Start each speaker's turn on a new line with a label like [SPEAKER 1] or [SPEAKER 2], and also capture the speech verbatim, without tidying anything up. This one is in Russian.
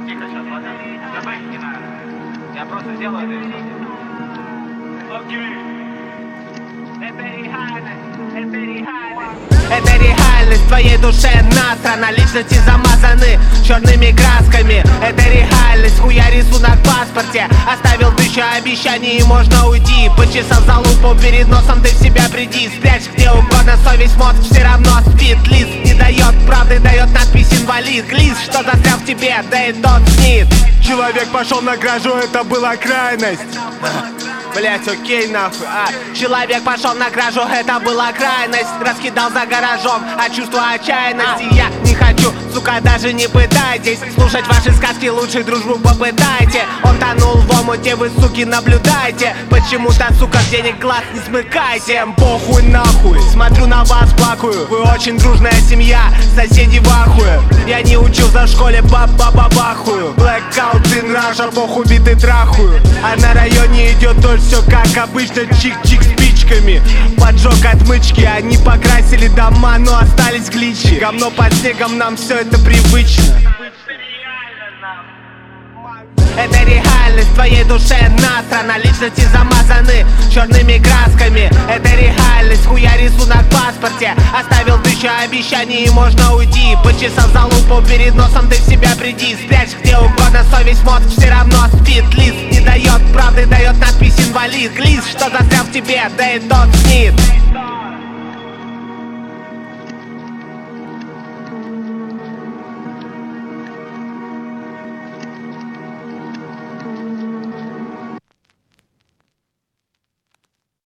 [SPEAKER 1] тихо сейчас, ладно? Давай, не надо. Я просто сделаю это и все. Окей. Это реальность, это реальность.
[SPEAKER 2] Это реальность, в твоей душе насрано. Личности замазаны черными красками. Это реальность, хуя рисунок в паспорте. Оставил тысячу обещаний и можно уйти. Почесав за лупу перед носом, ты в себя приди. Спрячь где угодно, совесть мозг все равно спит. Лист не дает правды, дает надпись инвалид. Глист, что застрял в тебе, да и тот снит.
[SPEAKER 3] Человек пошел на кражу, это была крайность.
[SPEAKER 2] Блять, окей, нахуй, а человек пошел на кражу, это была крайность. Раскидал за гаражом, а чувство отчаянности я не хочу, сука, даже не пытайтесь слушать ваши сказки, лучше дружбу попытайте. Он тонул в омуте, вы, суки, наблюдайте. Почему-то, сука, с денег глаз не смыкайте.
[SPEAKER 3] Всем похуй нахуй,
[SPEAKER 2] Смотрю на вас, плакаю, вы очень дружная семья, соседи в ахуе. Я не учился в школе, баб-бабахую.
[SPEAKER 3] Blackout in Russia, похуй биты трахую.
[SPEAKER 2] А на районе идет дождь,
[SPEAKER 3] Все как обычно, чик-чик спичками.
[SPEAKER 2] поджог отмычки, они покрасили дома, но остались гличи. Говно под снегом, нам все это привычно. Это реальность, в твоей душе насрано. Личности замазаны черными красками. Это реальность, хуя рисунок в паспорте. Оставил тысячу обещаний и можно уйти. Почесав за лупу перед носом, ты в себя приди. Спрячь где угодно, совесть мозг все равно спит. Лист не дает правды, дает надпись инвалид. Глист, что застрял в тебе, да и тот снит.